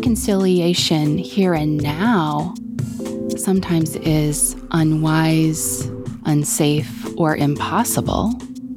reconciliation here and now sometimes is unwise, unsafe, or impossible.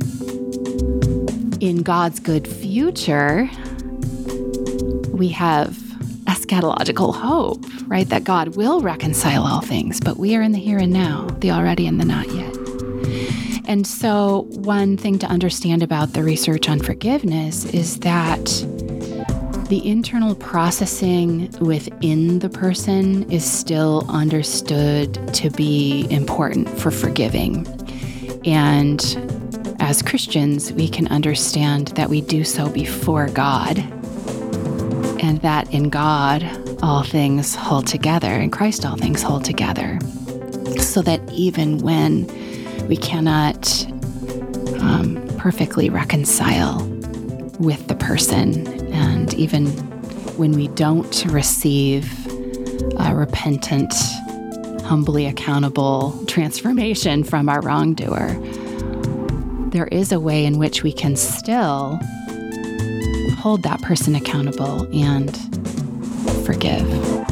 In God's good future, we have eschatological hope, right? That God will reconcile all things, but we are in the here and now, the already and the not yet. And so one thing to understand about the research on forgiveness is that the internal processing within the person is still understood to be important for forgiving. And as Christians, we can understand that we do so before God, and that in God, all things hold together, in Christ, all things hold together, so that even when we cannot perfectly reconcile with the person, and even when we don't receive a repentant, humbly accountable transformation from our wrongdoer, there is a way in which we can still hold that person accountable and forgive.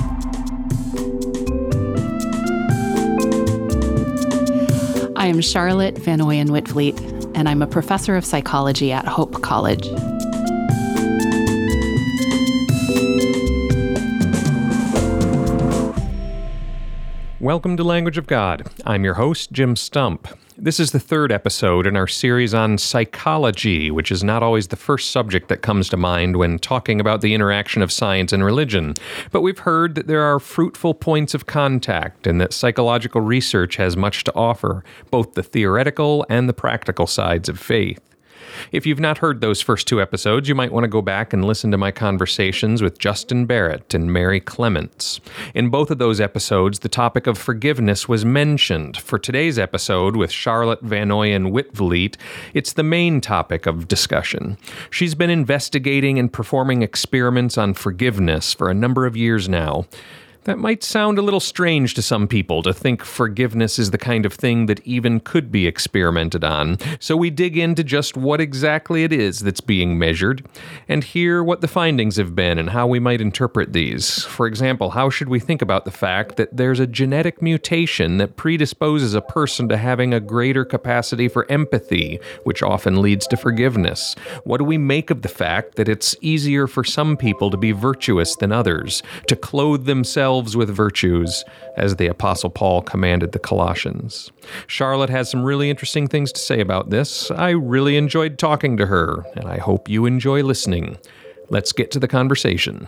I am Charlotte Van Oyen Whitvliet, and I'm a professor of psychology at Hope College. Welcome to Language of God. I'm your host, Jim Stump. This is the third episode in our series on psychology, which is not always the first subject that comes to mind when talking about the interaction of science and religion. But we've heard that there are fruitful points of contact and that psychological research has much to offer, both the theoretical and the practical sides of faith. If you've not heard those first two episodes, you might want to go back and listen to my conversations with Justin Barrett and Mary Clements. In both of those episodes, the topic of forgiveness was mentioned. For today's episode with Charlotte Van Oyen Whitvliet, it's the main topic of discussion. She's been investigating and performing experiments on forgiveness for a number of years now. That might sound a little strange to some people to think forgiveness is the kind of thing that even could be experimented on. So we dig into just what exactly it is that's being measured and hear what the findings have been and how we might interpret these. For example, how should we think about the fact that there's a genetic mutation that predisposes a person to having a greater capacity for empathy, which often leads to forgiveness? What do we make of the fact that it's easier for some people to be virtuous than others, to clothe themselves with virtues, as the Apostle Paul commanded the Colossians? Charlotte has some really interesting things to say about this. I really enjoyed talking to her, and I hope you enjoy listening. Let's get to the conversation.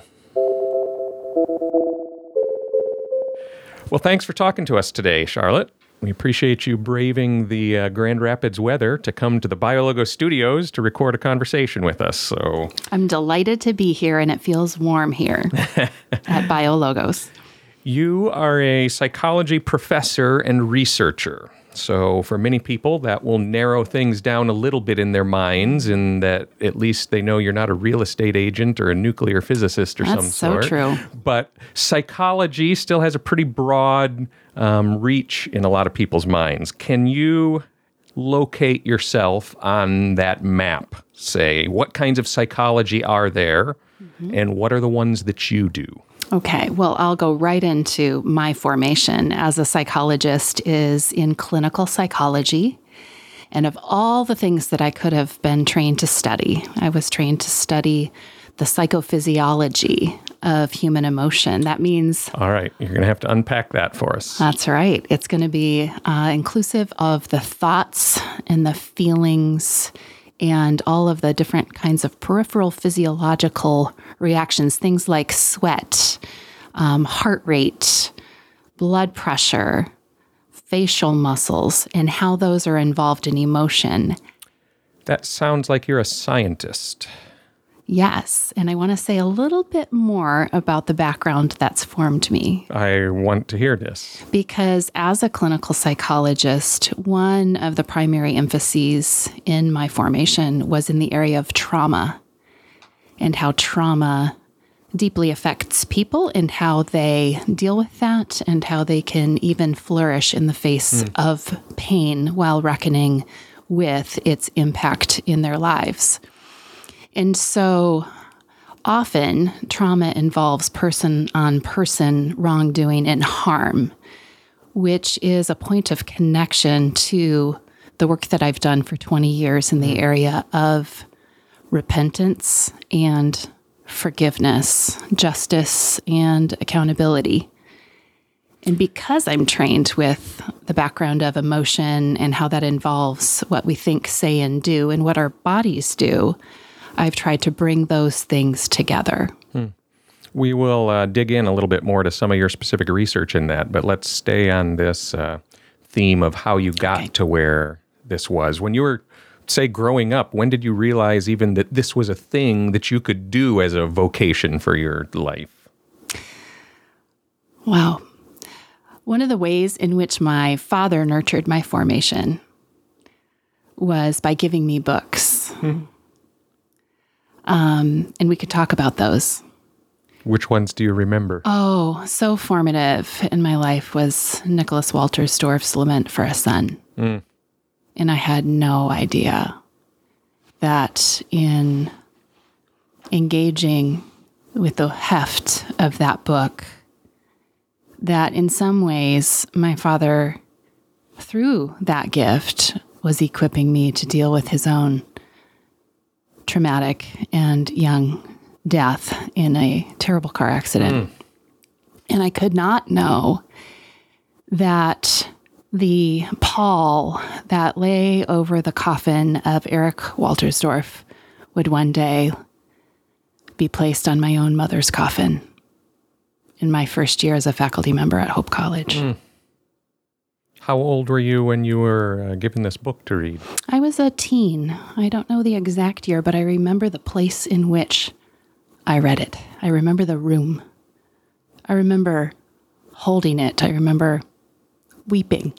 Well, thanks for talking to us today, Charlotte. We appreciate you braving the Grand Rapids weather to come to the BioLogos studios to record a conversation with us. So I'm delighted to be here, and it feels warm here at BioLogos. You are a psychology professor and researcher. So for many people, that will narrow things down a little bit in their minds, in that at least they know you're not a real estate agent or a nuclear physicist or some sort. That's so true. But psychology still has a pretty broad reach in a lot of people's minds. Can you locate yourself on that map? Say, what kinds of psychology are there, and what are the ones that you do? Okay, well, I'll go right into my formation as a psychologist is in clinical psychology. And of all the things that I could have been trained to study, I was trained to study the psychophysiology of human emotion. That means... All right, you're going to have to unpack that for us. That's right. It's going to be inclusive of the thoughts and the feelings and all of the different kinds of peripheral physiological reactions, things like sweat, heart rate, blood pressure, facial muscles, and how those are involved in emotion. That sounds like you're a scientist. Yes, and I want to say a little bit more about the background that's formed me. I want to hear this. Because as a clinical psychologist, one of the primary emphases in my formation was in the area of trauma and how trauma deeply affects people and how they deal with that and how they can even flourish in the face of pain while reckoning with its impact in their lives. And so often trauma involves person-on-person wrongdoing and harm, which is a point of connection to the work that I've done for 20 years in the area of repentance and forgiveness, justice and accountability. And because I'm trained with the background of emotion and how that involves what we think, say, and do, and what our bodies do, I've tried to bring those things together. We will dig in a little bit more to some of your specific research in that, but let's stay on this theme of how you got to where this was. When you were, say, growing up, when did you realize even that this was a thing that you could do as a vocation for your life? Wow. One of the ways in which my father nurtured my formation was by giving me books. And we could talk about those. Which ones do you remember? Oh, so formative in my life was Nicholas Walterstorff's Lament for a Son. And I had no idea that in engaging with the heft of that book, that in some ways my father, through that gift, was equipping me to deal with his own traumatic and young death in a terrible car accident. And I could not know that the pall that lay over the coffin of Erich Walterstorff would one day be placed on my own mother's coffin in my first year as a faculty member at Hope College. How old were you when you were given this book to read? I was a teen. I don't know the exact year, but I remember the place in which I read it. I remember the room. I remember holding it. I remember weeping.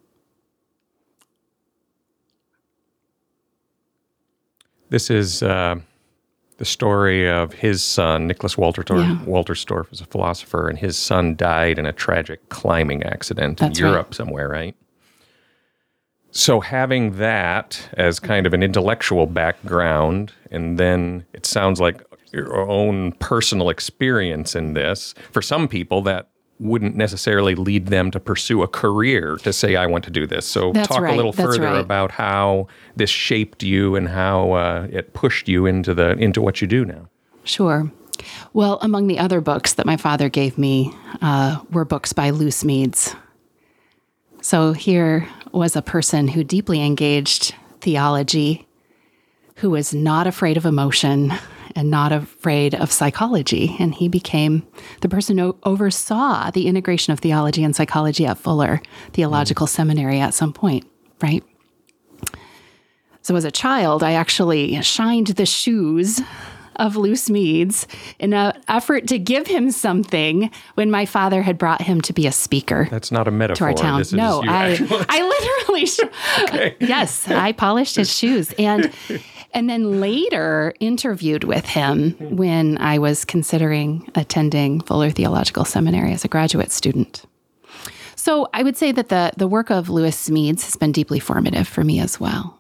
This is the story of his son, Nicholas Walterstorff was a philosopher, and his son died in a tragic climbing accident in Europe somewhere, right? So having that as kind of an intellectual background, and then it sounds like your own personal experience in this, for some people that wouldn't necessarily lead them to pursue a career to say, I want to do this. So talk a little further about how this shaped you and how it pushed you into what you do now. Sure. Well, among the other books that my father gave me were books by Lou Smedes. So here was a person who deeply engaged theology, who was not afraid of emotion and not afraid of psychology. And he became the person who oversaw the integration of theology and psychology at Fuller Theological Seminary at some point, right? So as a child, I actually shined the shoes of Lou Smedes in an effort to give him something when my father had brought him to be a speaker. That's not a metaphor. To our town. No, I literally, okay. Yes, I polished his shoes. And then later interviewed with him when I was considering attending Fuller Theological Seminary as a graduate student. So I would say that the work of Lewis Smedes has been deeply formative for me as well.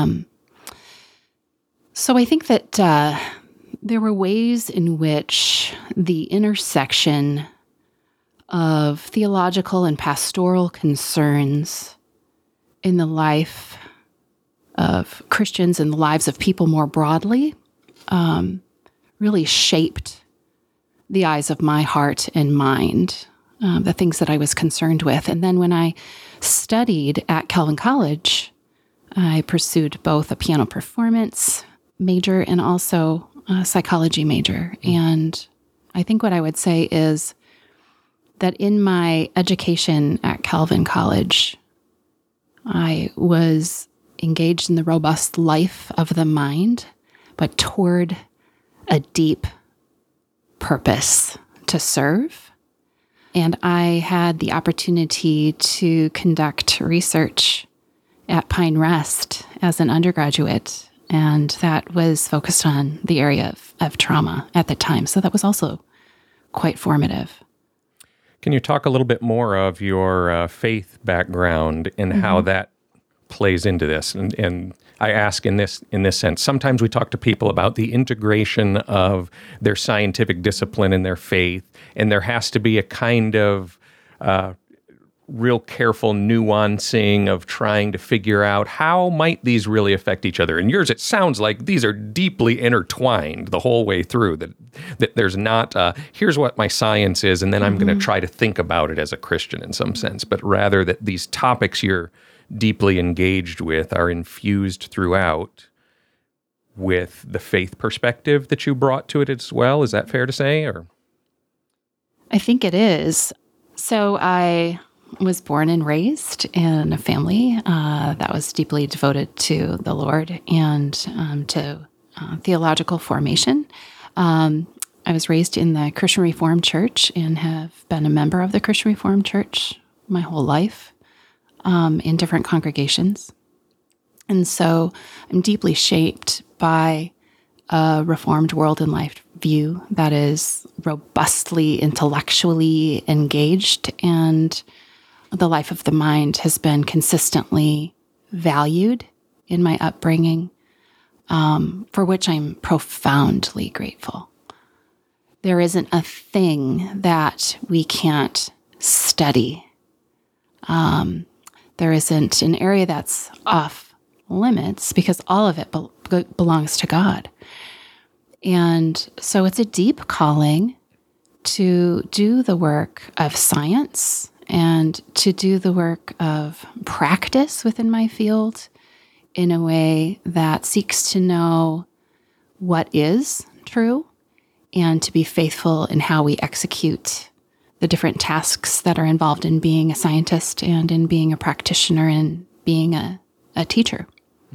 So I think that there were ways in which the intersection of theological and pastoral concerns in the life of Christians and the lives of people more broadly really shaped the eyes of my heart and mind, the things that I was concerned with. And then when I studied at Calvin College, I pursued both a piano performance major and also a psychology major. And I think what I would say is that in my education at Calvin College, I was engaged in the robust life of the mind, but toward a deep purpose to serve. And I had the opportunity to conduct research at Pine Rest as an undergraduate, and that was focused on the area of trauma at the time. So that was also quite formative. Can you talk a little bit more of your faith background and how that plays into this. And I ask in this sense, sometimes we talk to people about the integration of their scientific discipline and their faith, and there has to be a kind of real careful nuancing of trying to figure out how might these really affect each other. In yours, it sounds like these are deeply intertwined the whole way through, that there's not, here's what my science is, and then I'm going to try to think about it as a Christian in some sense, but rather that these topics you're deeply engaged with are infused throughout with the faith perspective that you brought to it as well. Is that fair to say? Or I think it is. So I was born and raised in a family that was deeply devoted to the Lord and to theological formation. I was raised in the Christian Reformed Church and have been a member of the Christian Reformed Church my whole life in different congregations. And so I'm deeply shaped by a Reformed world and life view that is robustly intellectually engaged, and the life of the mind has been consistently valued in my upbringing, for which I'm profoundly grateful. There isn't a thing that we can't study. There isn't an area that's off limits because all of it belongs to God. And so it's a deep calling to do the work of science and to do the work of practice within my field in a way that seeks to know what is true and to be faithful in how we execute the different tasks that are involved in being a scientist and in being a practitioner and being a teacher.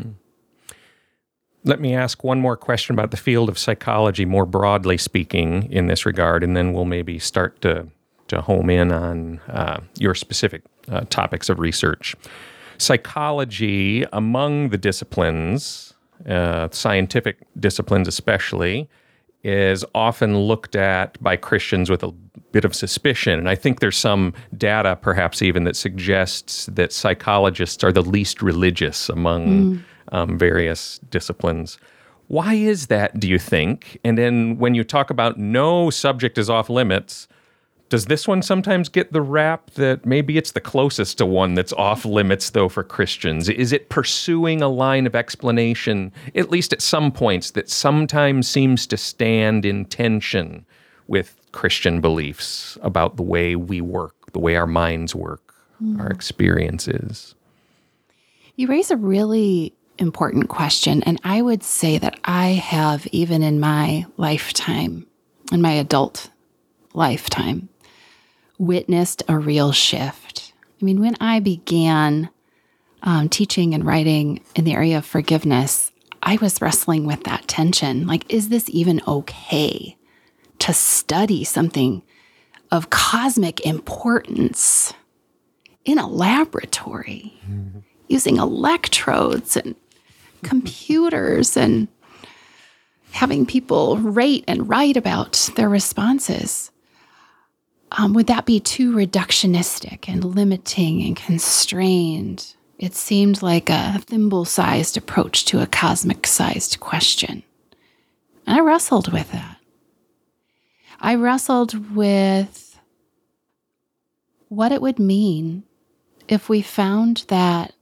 Let me ask one more question about the field of psychology, more broadly speaking, in this regard, and then we'll maybe start to home in on your specific topics of research. Psychology, among the disciplines, scientific disciplines especially, is often looked at by Christians with a bit of suspicion. And I think there's some data, perhaps even, that suggests that psychologists are the least religious among various disciplines. Why is that, do you think? And then when you talk about no subject is off limits, does this one sometimes get the rap that maybe it's the closest to one that's off limits, though, for Christians? Is it pursuing a line of explanation, at least at some points, that sometimes seems to stand in tension with Christian beliefs about the way we work, the way our minds work, our experiences? You raise a really important question, and I would say that I have, even in my lifetime, in my adult lifetime, witnessed a real shift. I mean, when I began teaching and writing in the area of forgiveness, I was wrestling with that tension. Like, is this even okay to study something of cosmic importance in a laboratory using electrodes and computers and having people rate and write about their responses? Would that be too reductionistic and limiting and constrained? It seemed like a thimble-sized approach to a cosmic-sized question. And I wrestled with that. I wrestled with what it would mean if we found that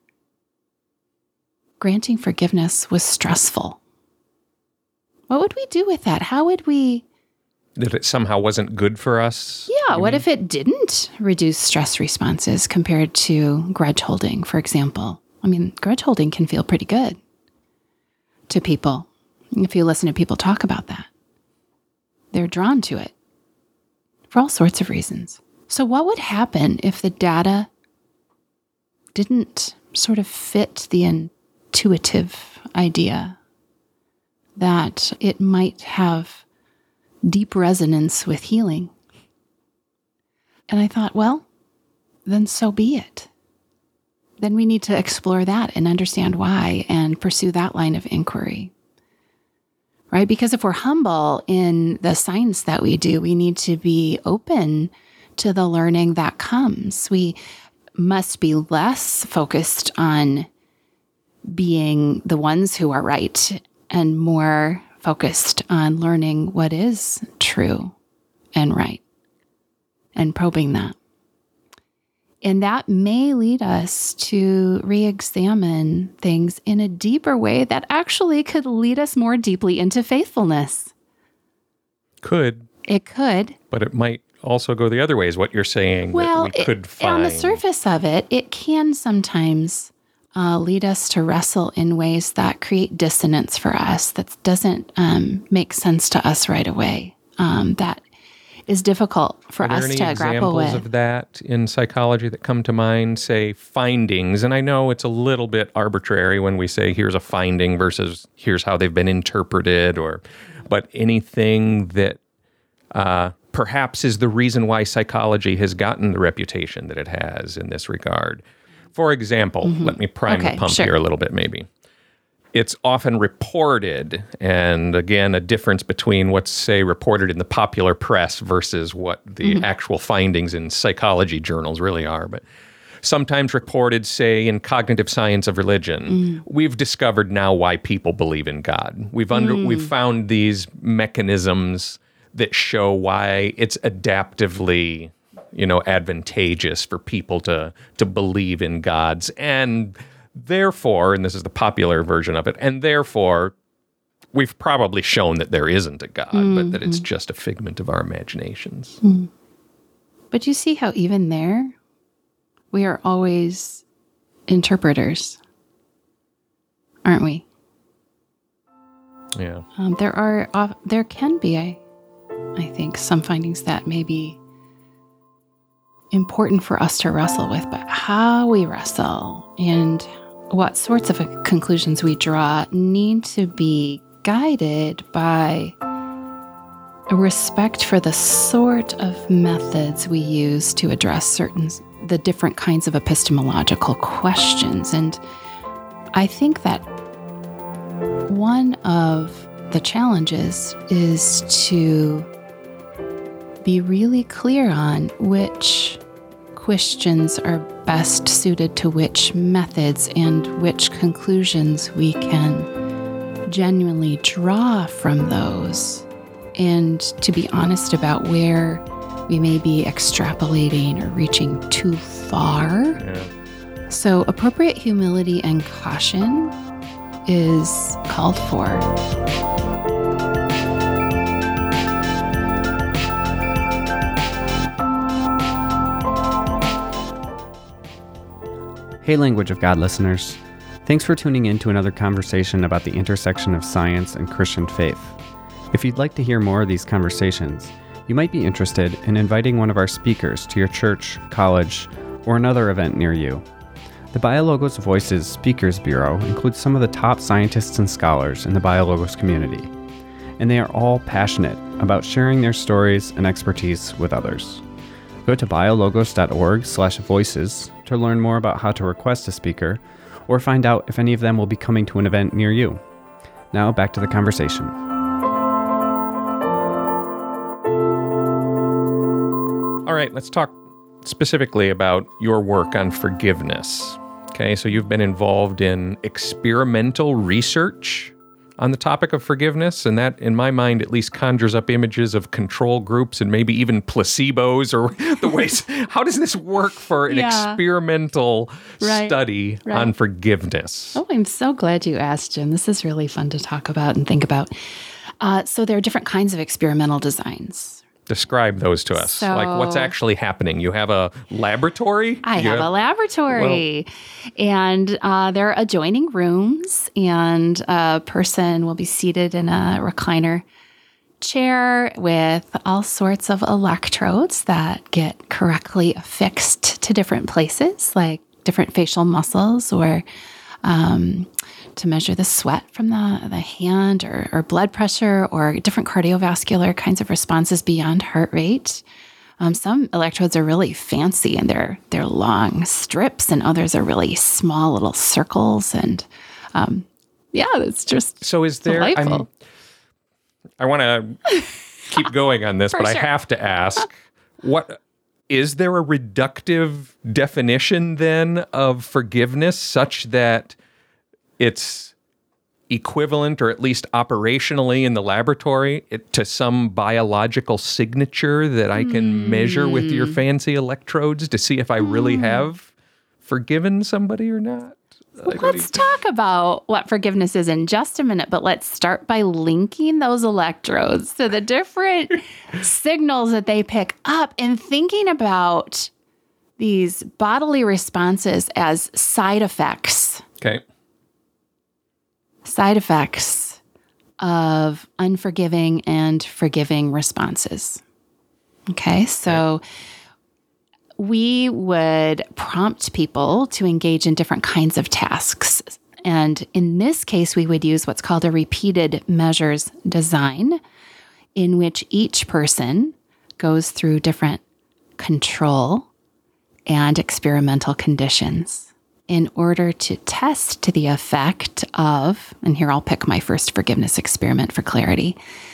granting forgiveness was stressful. What would we do with that? How would we... That it somehow wasn't good for us? Yeah, what if it didn't reduce stress responses compared to grudge holding, for example? I mean, grudge holding can feel pretty good to people. If you listen to people talk about that, they're drawn to it for all sorts of reasons. So what would happen if the data didn't sort of fit the intuitive idea that it might have deep resonance with healing? And I thought, well, then so be it. Then we need to explore that and understand why and pursue that line of inquiry, right? Because if we're humble in the science that we do, we need to be open to the learning that comes. must be less focused on being the ones who are right and more focused on learning what is true and right and probing that. And that may lead us to re-examine things in a deeper way that actually could lead us more deeply into faithfulness. Could. It could. But it might also go the other way, is what you're saying, that we could find. On the surface of it, it can sometimes lead us to wrestle in ways that create dissonance for us, that doesn't make sense to us right away. That is difficult for us to grapple with. Are there any examples of that in psychology that come to mind, say findings? And I know it's a little bit arbitrary when we say here's a finding versus here's how they've been interpreted, but anything that perhaps is the reason why psychology has gotten the reputation that it has in this regard. For example, let me prime the pump here a little bit maybe. It's often reported, and again, a difference between what's, say, reported in the popular press versus what the actual findings in psychology journals really are. But sometimes reported, say, in cognitive science of religion, we've discovered now why people believe in God. We've found these mechanisms that show why it's adaptively, advantageous for people to believe in gods, and therefore, and this is the popular version of it, and therefore, we've probably shown that there isn't a God, but that it's just a figment of our imaginations. But you see how even there, we are always interpreters, aren't we? Yeah. There can be, I think, some findings that may be important for us to wrestle with, but how we wrestle and what sorts of conclusions we draw need to be guided by a respect for the sort of methods we use to address the different kinds of epistemological questions. And I think that one of the challenges is to be really clear on which questions are best suited to which methods and which conclusions we can genuinely draw from those, and to be honest about where we may be extrapolating or reaching too far. Yeah. So appropriate humility and caution is called for. Hey, Language of God listeners. Thanks for tuning in to another conversation about the intersection of science and Christian faith. If you'd like to hear more of these conversations, you might be interested in inviting one of our speakers to your church, college, or another event near you. The BioLogos Voices Speakers Bureau includes some of the top scientists and scholars in the BioLogos community, and they are all passionate about sharing their stories and expertise with others. Go to biologos.org/voices to learn more about how to request a speaker or find out if any of them will be coming to an event near you. Now back to the conversation. All right, let's talk specifically about your work on forgiveness. Okay, so you've been involved in experimental research on the topic of forgiveness, and that, in my mind, at least conjures up images of control groups and maybe even placebos, or the ways. How does this work for an experimental study on forgiveness? Oh, I'm so glad you asked, Jim. This is really fun to talk about and think about. So there are different kinds of experimental designs. Describe those to us. So, like, what's actually happening? You have a laboratory? I have a laboratory. And there are adjoining rooms, and a person will be seated in a recliner chair with all sorts of electrodes that get correctly affixed to different places, like different facial muscles, or to measure the sweat from the hand, or blood pressure, or different cardiovascular kinds of responses beyond heart rate. Some electrodes are really fancy, and they're long strips, and others are really small little circles. And it's just so. Is there? Delightful. I want to keep going on this, but I have to ask: what is there a reductive definition then of forgiveness such that it's equivalent, or at least operationally in the laboratory, to some biological signature that I can measure with your fancy electrodes to see if I really have forgiven somebody or not? Let's talk about what forgiveness is in just a minute, but let's start by linking those electrodes to the different signals that they pick up and thinking about these bodily responses as side effects. Okay. Side effects of unforgiving and forgiving responses. Okay, so we would prompt people to engage in different kinds of tasks. And in this case, we would use what's called a repeated measures design, in which each person goes through different control and experimental conditions in order to test the effect of, and here I'll pick my first forgiveness experiment for clarity,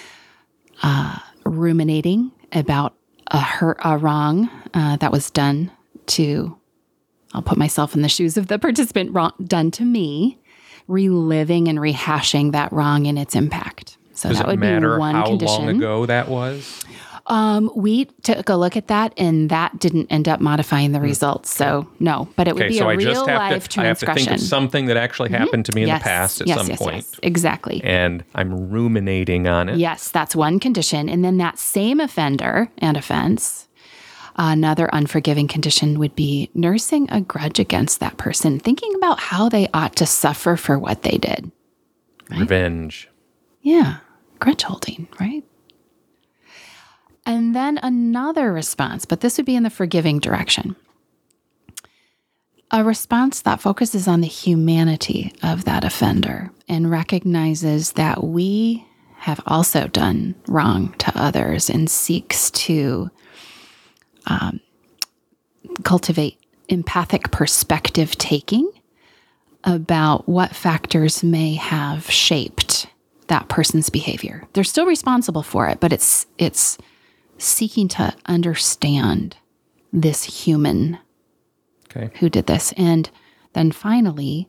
ruminating about a wrong that was done to, I'll put myself in the shoes of the participant, done to me, reliving and rehashing that wrong and its impact. So Does that it would matter be one how condition. long ago that was? We took a look at that, and that didn't end up modifying the results. So no, but it would be so a real life I have to think transgression. of something that actually happened to me in the past at some point. Yes, exactly. And I'm ruminating on it. Yes, that's one condition. And then that same offender and offense, another unforgiving condition would be nursing a grudge against that person, thinking about how they ought to suffer for what they did. Right? Revenge. Yeah, grudge holding, right? And then another response, but this would be in the forgiving direction. A response that focuses on the humanity of that offender and recognizes that we have also done wrong to others and seeks to cultivate empathic perspective taking about what factors may have shaped that person's behavior. They're still responsible for it, but it's seeking to understand this human who did this. And then finally,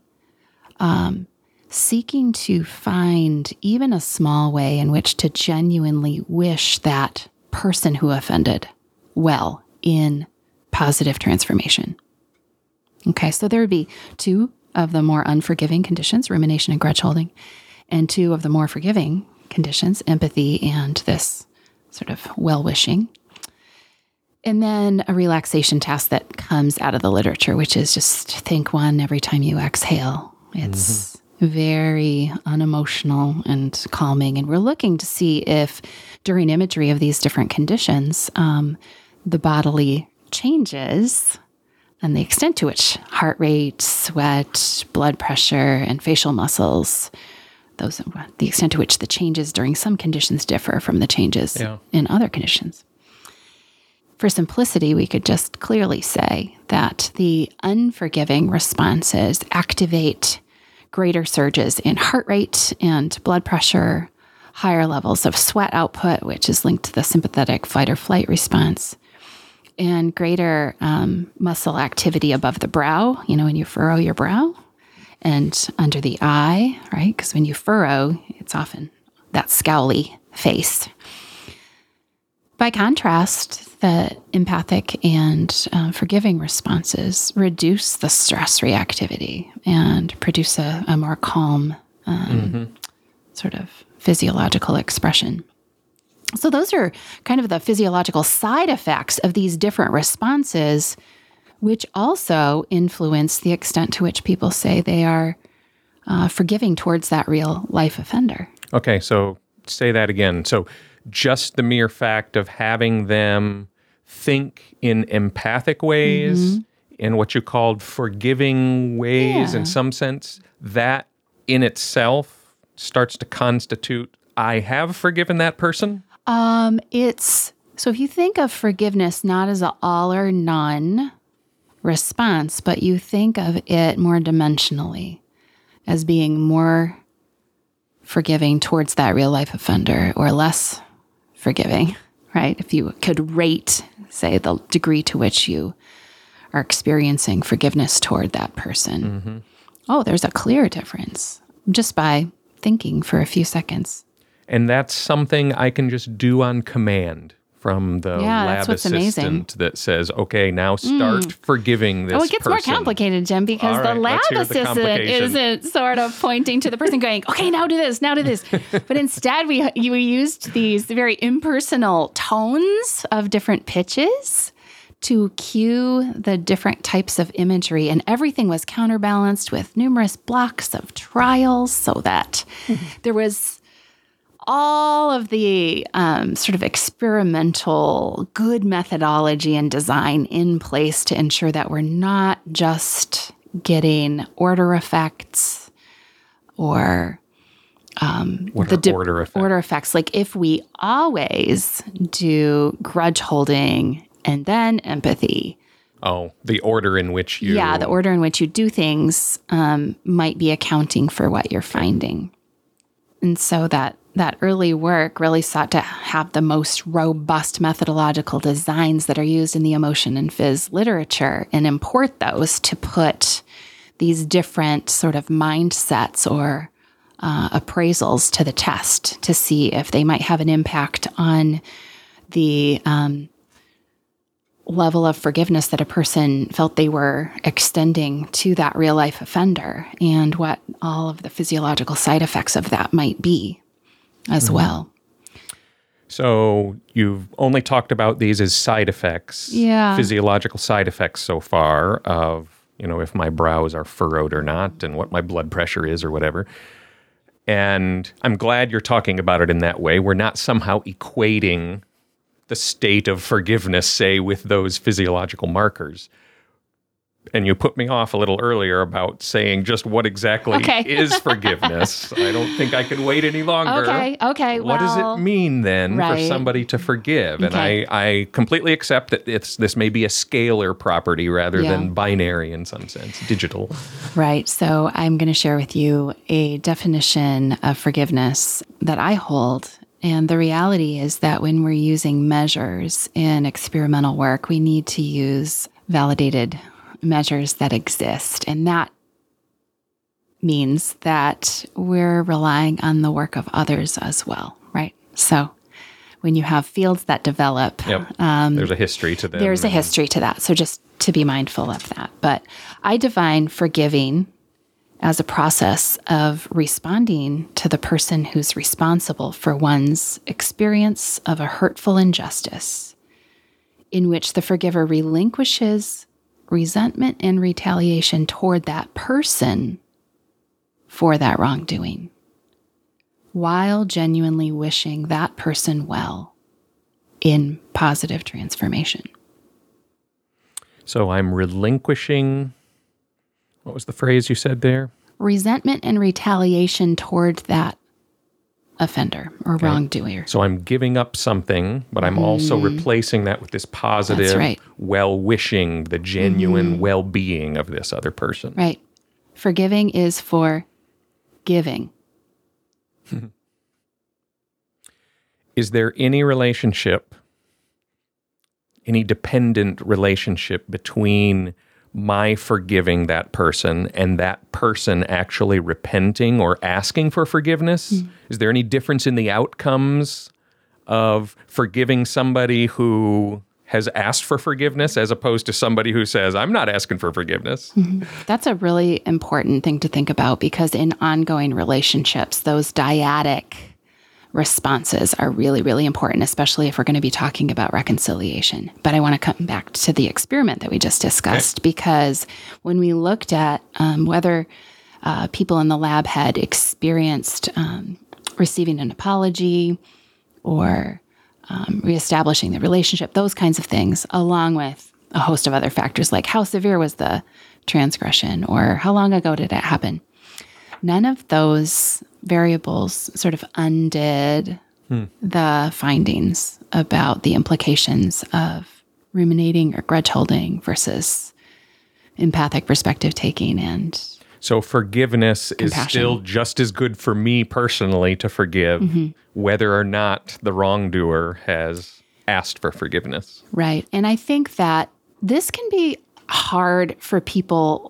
seeking to find even a small way in which to genuinely wish that person who offended well in positive transformation. Okay, so there would be two of the more unforgiving conditions, rumination and grudge holding, and two of the more forgiving conditions, empathy and this sort of well-wishing. And then a relaxation task that comes out of the literature, which is just think one every time you exhale. It's very unemotional and calming. And we're looking to see if during imagery of these different conditions, the bodily changes and the extent to which heart rate, sweat, blood pressure, and facial muscles, the extent to which the changes during some conditions differ from the changes in other conditions. For simplicity, we could just clearly say that the unforgiving responses activate greater surges in heart rate and blood pressure, higher levels of sweat output, which is linked to the sympathetic fight or flight response, and greater muscle activity above the brow, when you furrow your brow, and under the eye, right? Because when you furrow, it's often that scowly face. By contrast, the empathic and forgiving responses reduce the stress reactivity and produce a more calm sort of physiological expression. So those are kind of the physiological side effects of these different responses, which also influence the extent to which people say they are forgiving towards that real life offender. Okay, so say that again. So just the mere fact of having them think in empathic ways, in what you called forgiving ways in some sense, that in itself starts to constitute, I have forgiven that person? So if you think of forgiveness not as an all or none response, but you think of it more dimensionally as being more forgiving towards that real life offender or less forgiving, right? If you could rate, say, the degree to which you are experiencing forgiveness toward that person. Oh, there's a clear difference just by thinking for a few seconds. And that's something I can just do on command from the lab assistant that says, okay, now start forgiving this person. Oh, it gets more complicated, Jim, because the lab assistant isn't sort of pointing to the person going, okay, now do this, now do this. But instead, we used these very impersonal tones of different pitches to cue the different types of imagery. And everything was counterbalanced with numerous blocks of trials so that there was all of the sort of experimental good methodology and design in place to ensure that we're not just getting order effects or order effects. Like if we always do grudge holding and then empathy. Oh, the order in which you... Yeah, the order in which you do things might be accounting for what you're finding. And so that early work really sought to have the most robust methodological designs that are used in the emotion and phys literature and import those to put these different sort of mindsets or appraisals to the test to see if they might have an impact on the level of forgiveness that a person felt they were extending to that real life offender and what all of the physiological side effects of that might be as well. So you've only talked about these as side effects, physiological side effects so far of, if my brows are furrowed or not and what my blood pressure is or whatever. And I'm glad you're talking about it in that way. We're not somehow equating the state of forgiveness, say, with those physiological markers. And you put me off a little earlier about saying just what exactly is forgiveness. I don't think I can wait any longer. Okay. What does it mean then for somebody to forgive? And I completely accept that this may be a scalar property rather than binary in some sense, digital. Right. So I'm going to share with you a definition of forgiveness that I hold. And the reality is that when we're using measures in experimental work, we need to use validated measures that exist. And that means that we're relying on the work of others as well, right? So when you have fields that develop, there's a history to them. There's a history to that. So just to be mindful of that. But I define forgiving as a process of responding to the person who's responsible for one's experience of a hurtful injustice, in which the forgiver relinquishes resentment and retaliation toward that person for that wrongdoing, while genuinely wishing that person well in positive transformation. So I'm relinquishing... What was the phrase you said there? Resentment and retaliation toward that offender or wrongdoer. So I'm giving up something, but I'm also replacing that with this positive, well-wishing, the genuine well-being of this other person. Right. Forgiving is for giving. Is there any relationship, any dependent relationship between my forgiving that person and that person actually repenting or asking for forgiveness? Is there any difference in the outcomes of forgiving somebody who has asked for forgiveness as opposed to somebody who says, I'm not asking for forgiveness? That's a really important thing to think about, because in ongoing relationships, those dyadic responses are really, really important, especially if we're going to be talking about reconciliation. But I want to come back to the experiment that we just discussed, because when we looked at whether people in the lab had experienced receiving an apology or reestablishing the relationship, those kinds of things, along with a host of other factors like how severe was the transgression or how long ago did it happen, none of those variables sort of undid the findings about the implications of ruminating or grudge holding versus empathic perspective taking. And so forgiveness compassion is still just as good for me personally to forgive, whether or not the wrongdoer has asked for forgiveness. Right. And I think that this can be hard for people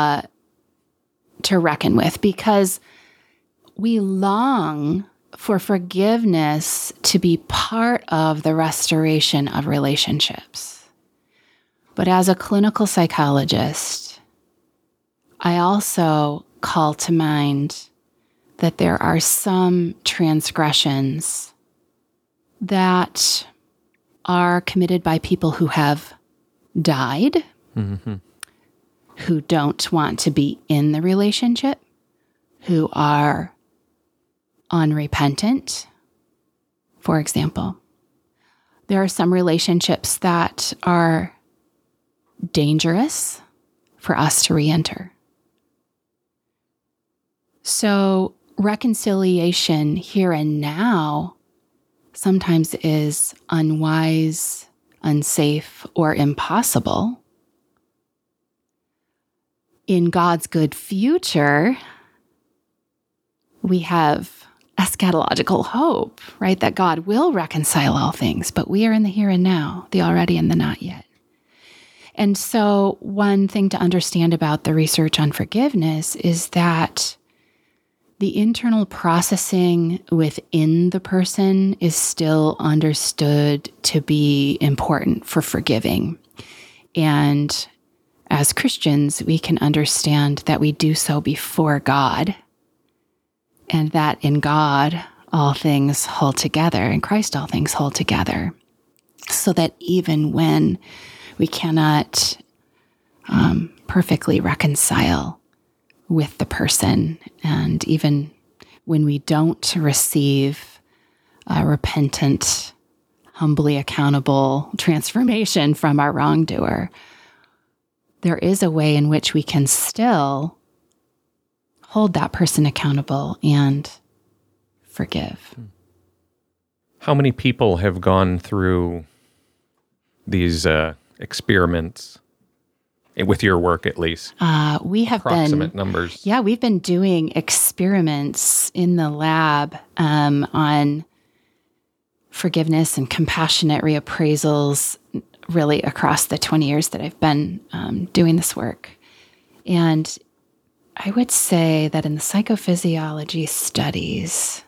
to reckon with, because we long for forgiveness to be part of the restoration of relationships. But as a clinical psychologist, I also call to mind that there are some transgressions that are committed by people who have died, who don't want to be in the relationship, who are unrepentant, for example. There are some relationships that are dangerous for us to re-enter. So reconciliation here and now sometimes is unwise, unsafe, or impossible. In God's good future, we have eschatological hope, right? That God will reconcile all things, but we are in the here and now, the already and the not yet. And so one thing to understand about the research on forgiveness is that the internal processing within the person is still understood to be important for forgiving. And as Christians, we can understand that we do so before God, and that in God, all things hold together, in Christ, all things hold together, so that even when we cannot perfectly reconcile with the person, and even when we don't receive a repentant, humbly accountable transformation from our wrongdoer, there is a way in which we can still hold that person accountable and forgive. How many people have gone through these experiments, with your work at least? We have approximate numbers. Yeah, we've been doing experiments in the lab on forgiveness and compassionate reappraisals really across the 20 years that I've been doing this work. And I would say that in the psychophysiology studies,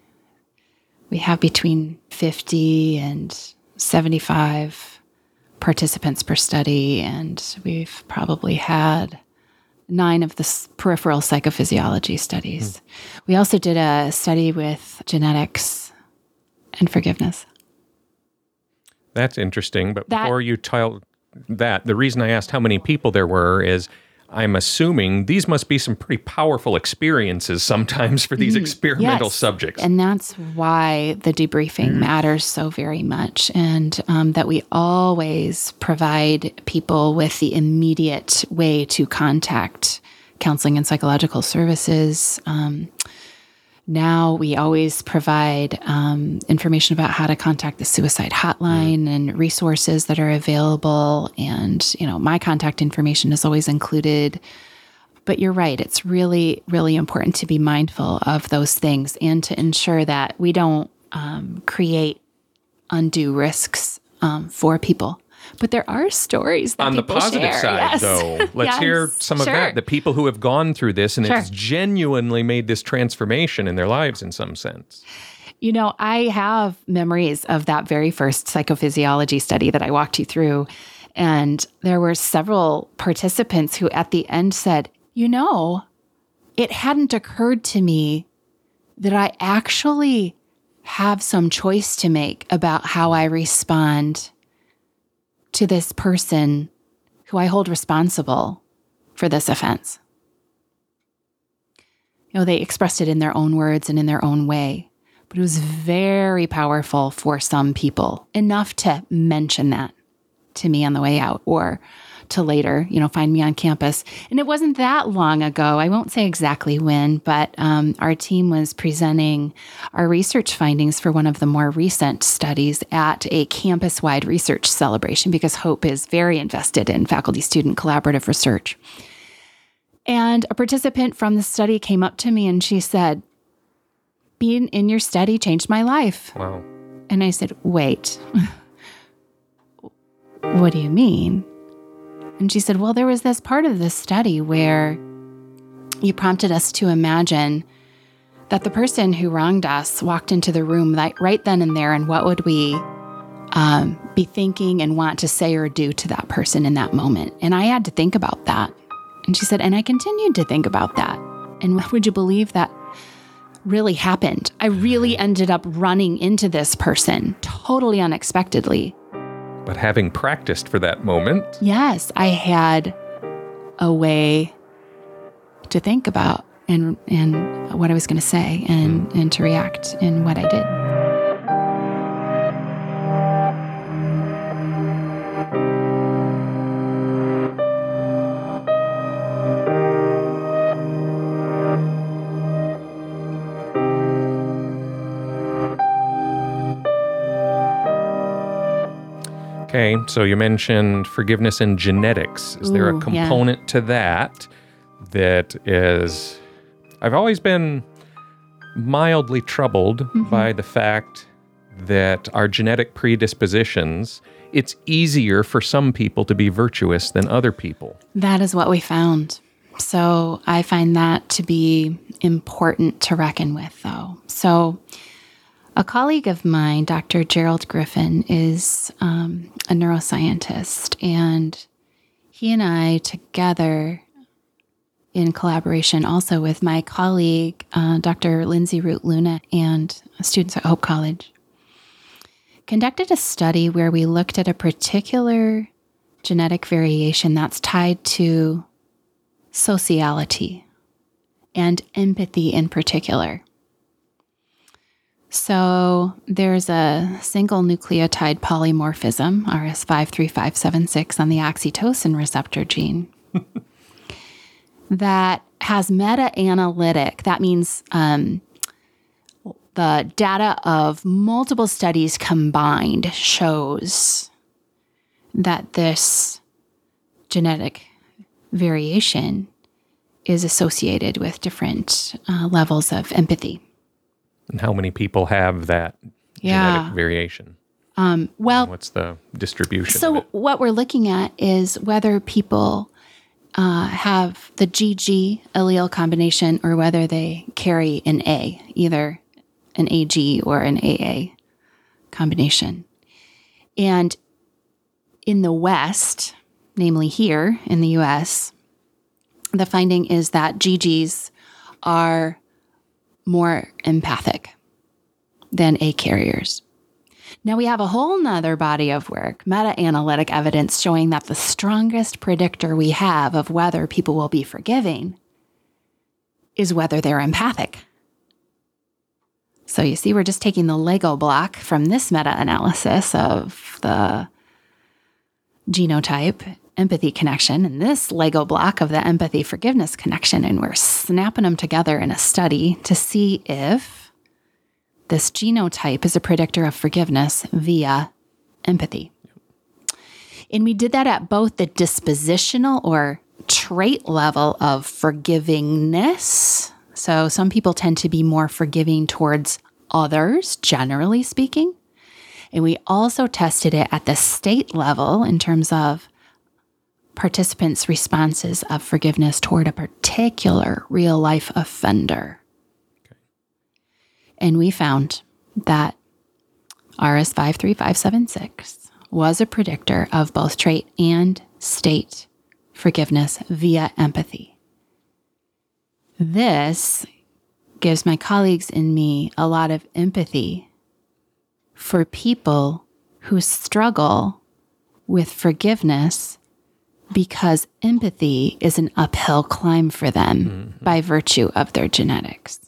we have between 50 and 75 participants per study, and we've probably had 9 of the peripheral psychophysiology studies. We also did a study with genetics and forgiveness. That's interesting. But before you tell that, the reason I asked how many people there were is I'm assuming these must be some pretty powerful experiences sometimes for these experimental subjects. And that's why the debriefing matters so very much, and that we always provide people with the immediate way to contact counseling and psychological services. Now we always provide information about how to contact the suicide hotline and resources that are available. And, my contact information is always included. But you're right. It's really, really important to be mindful of those things and to ensure that we don't create undue risks for people. But there are stories that on the people positive share. side, though. Let's hear some of that. The people who have gone through this and it's genuinely made this transformation in their lives in some sense. I have memories of that very first psychophysiology study that I walked you through. And there were several participants who at the end said, it hadn't occurred to me that I actually have some choice to make about how I respond to this person who I hold responsible for this offense. They expressed it in their own words and in their own way, but it was very powerful for some people, enough to mention that to me on the way out or to later, find me on campus. And it wasn't that long ago. I won't say exactly when, but our team was presenting our research findings for one of the more recent studies at a campus-wide research celebration, because Hope is very invested in faculty-student collaborative research. And a participant from the study came up to me and she said, "Being in your study changed my life." Wow. And I said, "Wait, What do you mean? And she said, well, there was this part of this study where you prompted us to imagine that the person who wronged us walked into the room right then and there, and what would we be thinking and want to say or do to that person in that moment? And I had to think about that. And she said, and I continued to think about that. And would you believe that really happened? I really ended up running into this person totally unexpectedly. But having practiced for that moment. Yes, I had a way to think about and what I was going to say and to react in what I did. Okay, so you mentioned forgiveness and genetics. Is there a component to that is... I've always been mildly troubled by the fact that our genetic predispositions, it's easier for some people to be virtuous than other people. That is what we found. So I find that to be important to reckon with, though. So a colleague of mine, Dr. Gerald Griffin, is a neuroscientist, and he and I together, in collaboration also with my colleague, Dr. Lindsay Root Luna, and students at Hope College, conducted a study where we looked at a particular genetic variation that's tied to sociality and empathy in particular. So there's a single nucleotide polymorphism, RS53576, on the oxytocin receptor gene that has meta-analytic. That means the data of multiple studies combined shows that this genetic variation is associated with different levels of empathy. And how many people have that genetic variation? What's the distribution? So what we're looking at is whether people have the GG allele combination or whether they carry an A, either an AG or an AA combination. And in the West, namely here in the US, the finding is that GGs are more empathic than A carriers. Now we have a whole nother body of work, meta-analytic evidence showing that the strongest predictor we have of whether people will be forgiving is whether they're empathic. So you see, we're just taking the Lego block from this meta-analysis of the genotype empathy connection and this Lego block of the empathy forgiveness connection, and we're snapping them together in a study to see if this genotype is a predictor of forgiveness via empathy. And we did that at both the dispositional or trait level of forgivingness. So some people tend to be more forgiving towards others, generally speaking. And we also tested it at the state level in terms of participants' responses of forgiveness toward a particular real-life offender. And we found that RS53576 was a predictor of both trait and state forgiveness via empathy. This gives my colleagues and me a lot of empathy for people who struggle with forgiveness because empathy is an uphill climb for them by virtue of their genetics.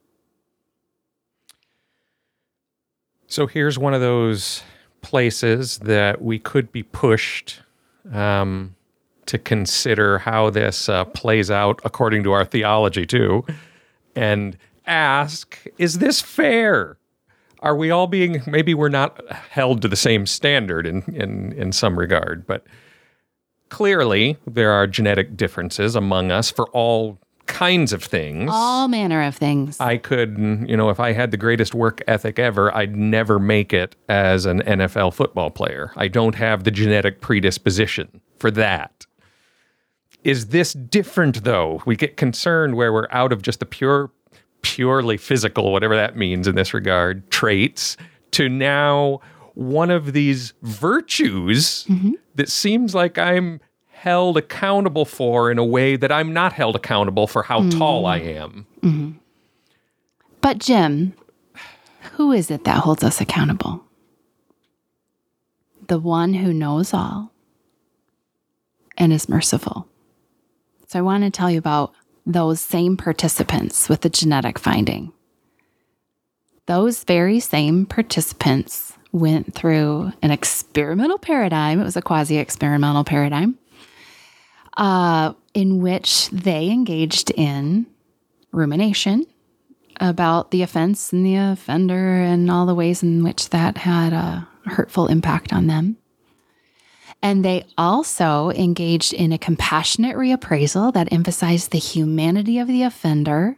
So here's one of those places that we could be pushed to consider how this plays out according to our theology too, and ask, is this fair? Are we all being, maybe we're not held to the same standard in some regard, but clearly there are genetic differences among us for all kinds of things. All manner of things. I could, if I had the greatest work ethic ever, I'd never make it as an NFL football player. I don't have the genetic predisposition for that. Is this different, though? We get concerned where we're out of just the purely physical, whatever that means in this regard, traits, to now one of these virtues that seems like I'm held accountable for in a way that I'm not held accountable for how tall I am. Mm-hmm. But Jim, who is it that holds us accountable? The one who knows all and is merciful. So I want to tell you about those same participants with the genetic finding. Those very same participants went through an experimental paradigm. It was a quasi-experimental paradigm in which they engaged in rumination about the offense and the offender and all the ways in which that had a hurtful impact on them. And they also engaged in a compassionate reappraisal that emphasized the humanity of the offender,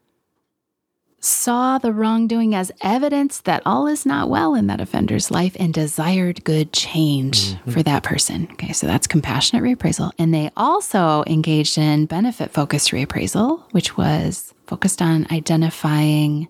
saw the wrongdoing as evidence that all is not well in that offender's life, and desired good change for that person. Okay, so that's compassionate reappraisal. And they also engaged in benefit-focused reappraisal, which was focused on identifying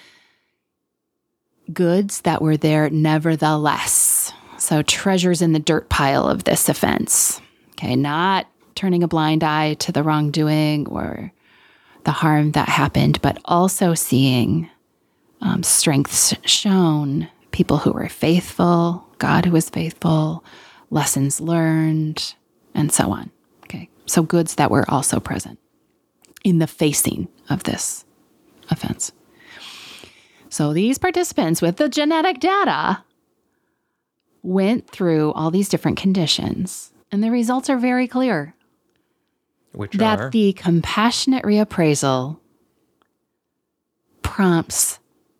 goods that were there nevertheless. So treasures in the dirt pile of this offense. Okay, not turning a blind eye to the wrongdoing or the harm that happened, but also seeing strengths shown, people who were faithful, God who was faithful, lessons learned, and so on. Okay, so goods that were also present in the facing of this offense. So these participants with the genetic data went through all these different conditions, and the results are very clear. Which that are? The compassionate reappraisal prompts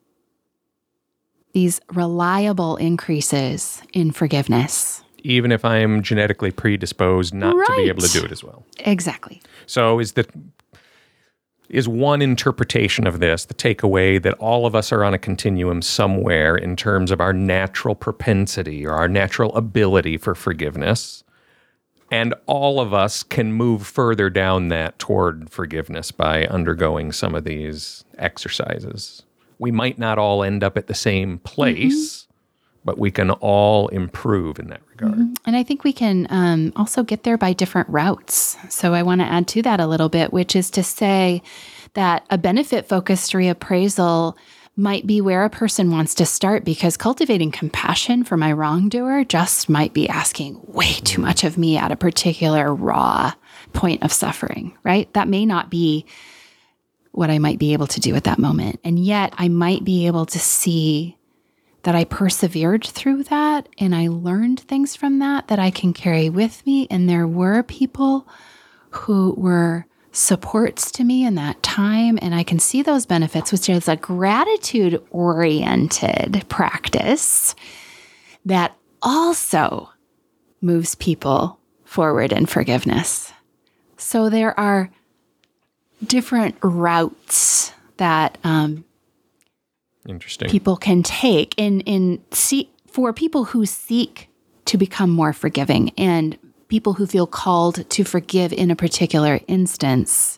these reliable increases in forgiveness. Even if I'm genetically predisposed not to be able to do it as well. Exactly. So is one interpretation of this the takeaway that all of us are on a continuum somewhere in terms of our natural propensity or our natural ability for forgiveness, and all of us can move further down that toward forgiveness by undergoing some of these exercises? We might not all end up at the same place, but we can all improve in that regard. And I think we can also get there by different routes. So I want to add to that a little bit, which is to say that a benefit-focused reappraisal might be where a person wants to start, because cultivating compassion for my wrongdoer just might be asking way too much of me at a particular raw point of suffering, right? That may not be what I might be able to do at that moment. And yet I might be able to see that I persevered through that and I learned things from that I can carry with me. And there were people who were supports to me in that time, and I can see those benefits, which is a gratitude-oriented practice that also moves people forward in forgiveness. So there are different routes that Interesting. people can take for people who seek to become more forgiving and people who feel called to forgive in a particular instance,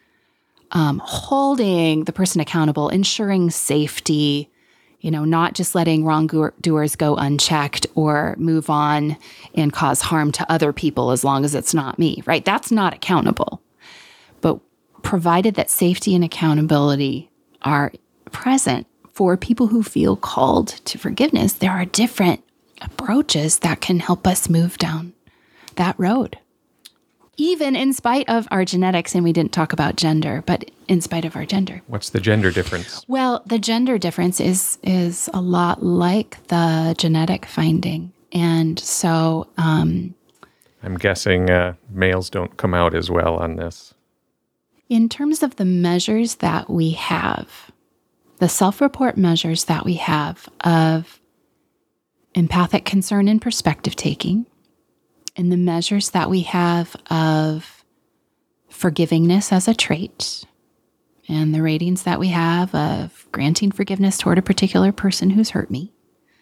holding the person accountable, ensuring safety, not just letting wrongdoers go unchecked or move on and cause harm to other people as long as it's not me, right? That's not accountable. But provided that safety and accountability are present for people who feel called to forgiveness, there are different approaches that can help us move down that road, even in spite of our genetics. And we didn't talk about gender, but in spite of our gender. What's the gender difference? Well, the gender difference is a lot like the genetic finding. And so I'm guessing males don't come out as well on this. In terms of the measures that we have, the self-report measures that we have of empathic concern and perspective taking, and the measures that we have of forgivingness as a trait, and the ratings that we have of granting forgiveness toward a particular person who's hurt me.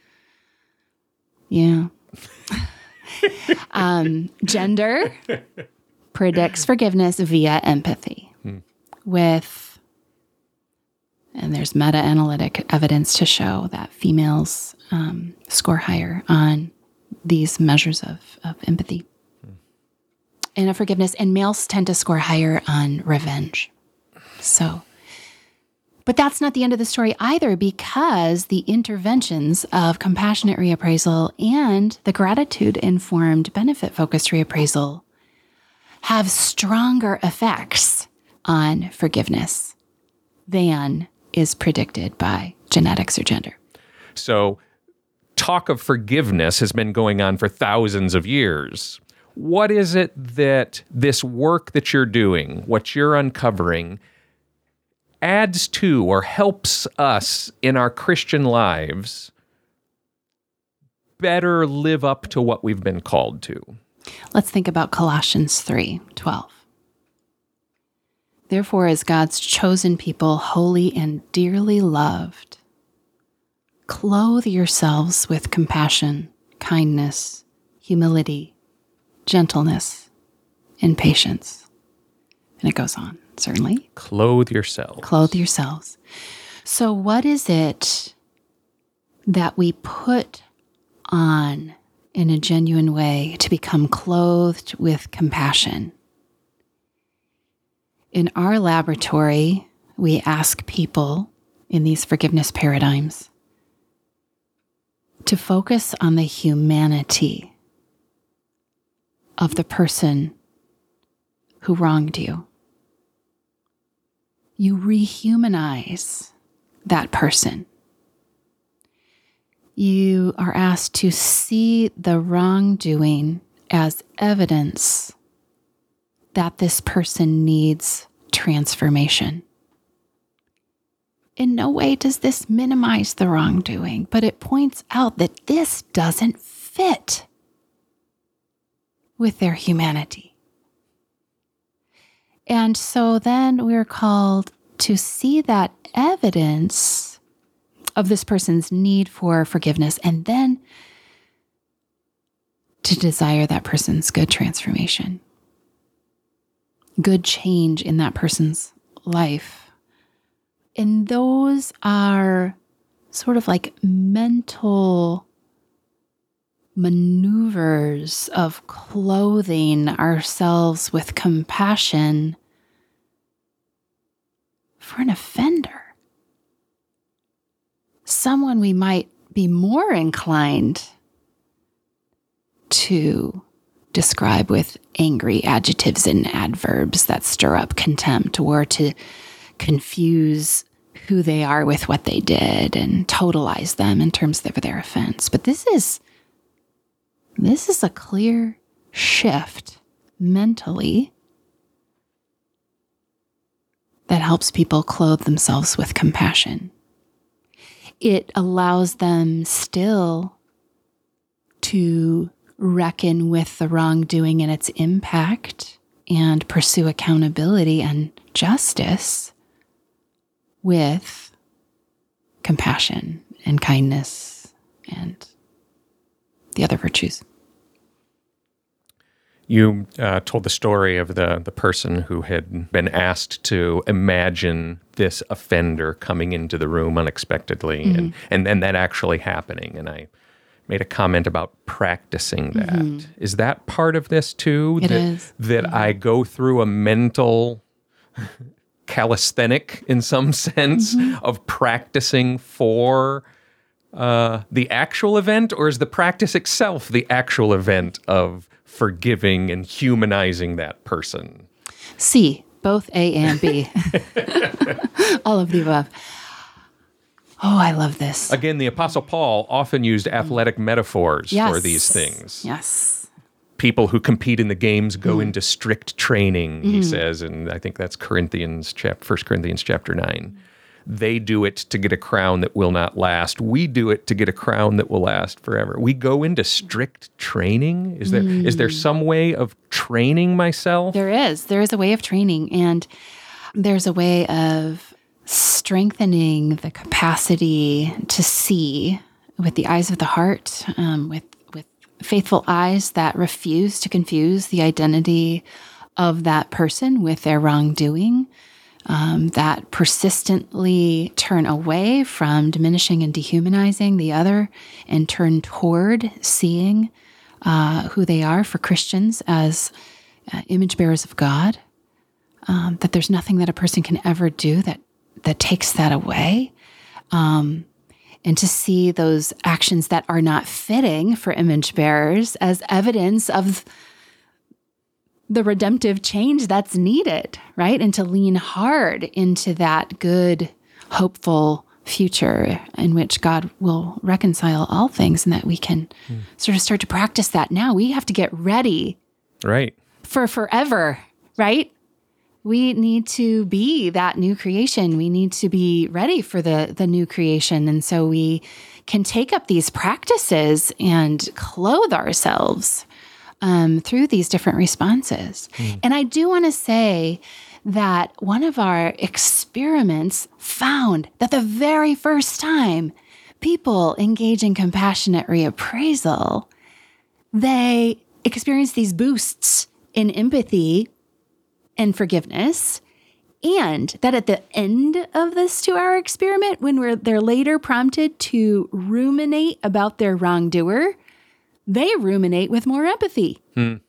Yeah. Gender predicts forgiveness via empathy and there's meta-analytic evidence to show that females score higher on these measures of empathy and of forgiveness, and males tend to score higher on revenge. So, but that's not the end of the story either, because the interventions of compassionate reappraisal and the gratitude-informed benefit-focused reappraisal have stronger effects on forgiveness than is predicted by genetics or gender. So, talk of forgiveness has been going on for thousands of years. What is it that this work that you're doing, what you're uncovering, adds to or helps us in our Christian lives better live up to what we've been called to? Let's think about Colossians 3:12. Therefore, as God's chosen people, holy and dearly loved, clothe yourselves with compassion, kindness, humility, gentleness, and patience. And it goes on, certainly. Clothe yourselves. Clothe yourselves. So what is it that we put on in a genuine way to become clothed with compassion? In our laboratory, we ask people in these forgiveness paradigms to focus on the humanity of the person who wronged you. You rehumanize that person. You are asked to see the wrongdoing as evidence that this person needs transformation. In no way does this minimize the wrongdoing, but it points out that this doesn't fit with their humanity. And so then we're called to see that evidence of this person's need for forgiveness, and then to desire that person's good transformation, good change in that person's life. And those are sort of like mental maneuvers of clothing ourselves with compassion for an offender. Someone we might be more inclined to describe with angry adjectives and adverbs that stir up contempt, or to confuse who they are with what they did and totalize them in terms of their offense. But this is a clear shift mentally that helps people clothe themselves with compassion. It allows them still to reckon with the wrongdoing and its impact and pursue accountability and justice with compassion and kindness and the other virtues. You told the story of the person who had been asked to imagine this offender coming into the room unexpectedly, and then that actually happening. And I made a comment about practicing that. Mm-hmm. Is that part of this too? It is. That I go through a mental calisthenic, in some sense, of practicing for the actual event, or is the practice itself the actual event of forgiving and humanizing that person? C, both A and B. All of the above. Oh, I love this. Again, the Apostle Paul often used athletic metaphors for these things. Yes. People who compete in the games go into strict training, he says, and I think that's 1 Corinthians chapter 9. they do it to get a crown that will not last. We do it to get a crown that will last forever. We go into strict training. Is there some way of training myself? There is. There is a way of training, and there's a way of strengthening the capacity to see with the eyes of the heart, with faithful eyes that refuse to confuse the identity of that person with their wrongdoing, that persistently turn away from diminishing and dehumanizing the other and turn toward seeing who they are for Christians as image bearers of God, that there's nothing that a person can ever do that takes that away. And to see those actions that are not fitting for image bearers as evidence of the redemptive change that's needed, right? And to lean hard into that good, hopeful future in which God will reconcile all things, and that we can sort of start to practice that now. We have to get ready, right, for forever, right? We need to be that new creation. We need to be ready for the new creation. And so we can take up these practices and clothe ourselves through these different responses. And I do want to say that one of our experiments found that the very first time people engage in compassionate reappraisal, they experience these boosts in empathy and forgiveness, and that at the end of this 2-hour experiment, when they're later prompted to ruminate about their wrongdoer, they ruminate with more empathy.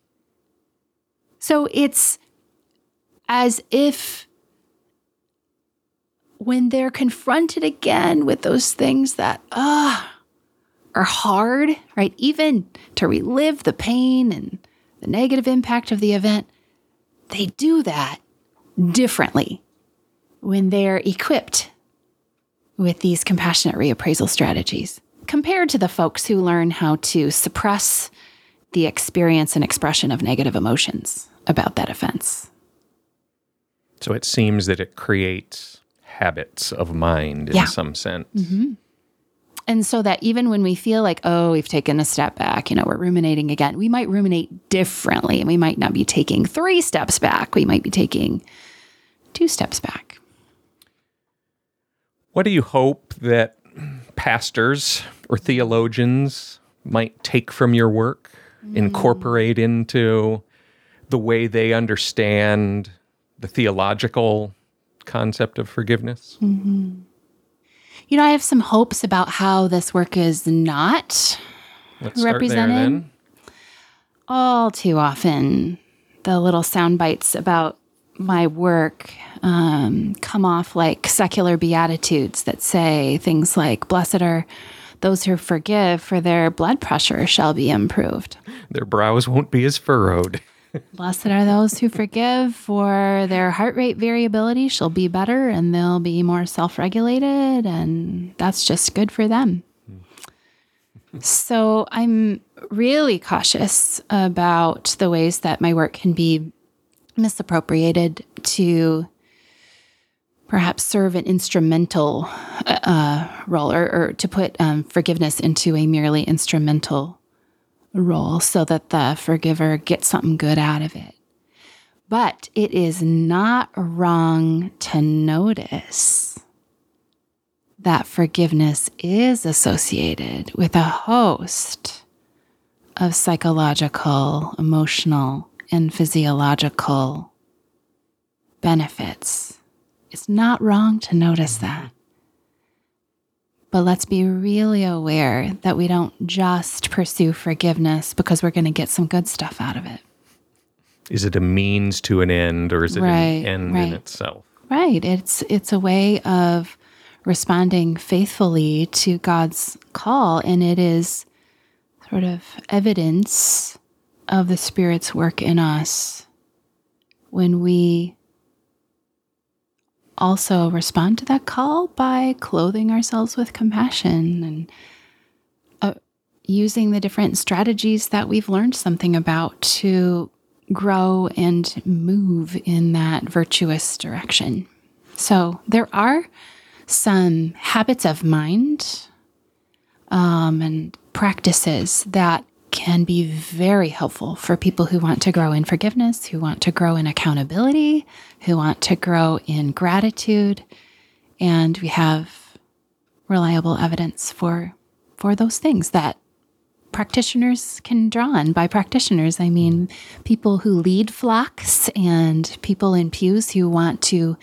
So it's as if when they're confronted again with those things that are hard, right? Even to relive the pain and the negative impact of the event, they do that differently when they're equipped with these compassionate reappraisal strategies compared to the folks who learn how to suppress the experience and expression of negative emotions about that offense. So it seems that it creates habits of mind in some sense. And so that even when we feel like, oh, we've taken a step back, we're ruminating again, we might ruminate differently, and we might not be taking 3 steps back. We might be taking 2 steps back. What do you hope that pastors or theologians might take from your work, incorporate into the way they understand the theological concept of forgiveness? I have some hopes about how this work is not represented. All too often, the little sound bites about my work come off like secular beatitudes that say things like, "Blessed are those who forgive, for their blood pressure shall be improved. Their brows won't be as furrowed." "Blessed are those who forgive, for their heart rate variability shall be better, and they'll be more self-regulated, and that's just good for them." So I'm really cautious about the ways that my work can be misappropriated to perhaps serve an instrumental role, or to put forgiveness into a merely instrumental role so that the forgiver gets something good out of it. But it is not wrong to notice that forgiveness is associated with a host of psychological, emotional, and physiological benefits. It's not wrong to notice that. But let's be really aware that we don't just pursue forgiveness because we're going to get some good stuff out of it. Is it a means to an end, or is it an end in itself? Right. It's a way of responding faithfully to God's call, and it is sort of evidence of the Spirit's work in us when we also respond to that call by clothing ourselves with compassion and using the different strategies that we've learned something about to grow and move in that virtuous direction. So there are some habits of mind and practices that can be very helpful for people who want to grow in forgiveness, who want to grow in accountability, who want to grow in gratitude. And we have reliable evidence for those things that practitioners can draw on. By practitioners, I mean people who lead flocks and people in pews who want to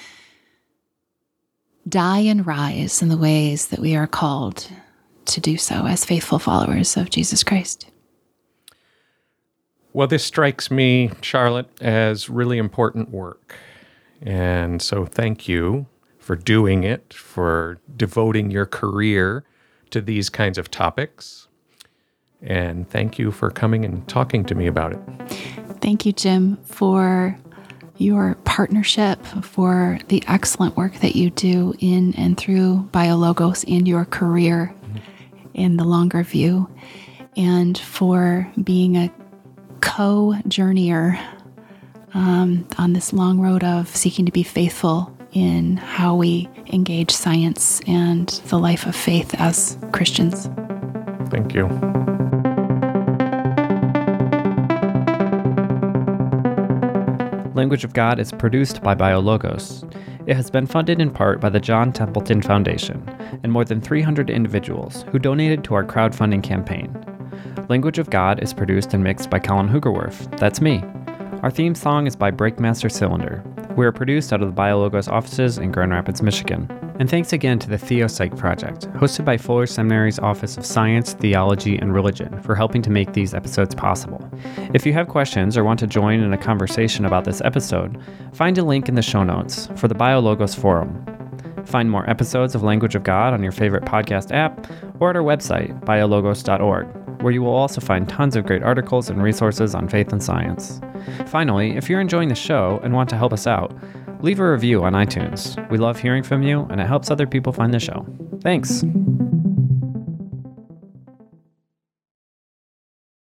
die and rise in the ways that we are called to do so as faithful followers of Jesus Christ. Well, this strikes me, Charlotte, as really important work. And so thank you for doing it, for devoting your career to these kinds of topics. And thank you for coming and talking to me about it. Thank you, Jim, for your partnership, for the excellent work that you do in and through BioLogos and your career in the longer view, and for being a co-journeyer on this long road of seeking to be faithful in how we engage science and the life of faith as Christians. Thank you. Language of God is produced by BioLogos. It has been funded in part by the John Templeton Foundation and more than 300 individuals who donated to our crowdfunding campaign. Language of God is produced and mixed by Colin Hoogerwerf. That's me. Our theme song is by Breakmaster Cylinder. We are produced out of the BioLogos offices in Grand Rapids, Michigan. And thanks again to the Theopsych Project, hosted by Fuller Seminary's Office of Science, Theology, and Religion, for helping to make these episodes possible. If you have questions or want to join in a conversation about this episode, find a link in the show notes for the BioLogos Forum. Find more episodes of Language of God on your favorite podcast app or at our website, biologos.org, where you will also find tons of great articles and resources on faith and science. Finally, if you're enjoying the show and want to help us out, leave a review on iTunes. We love hearing from you, and it helps other people find the show. Thanks!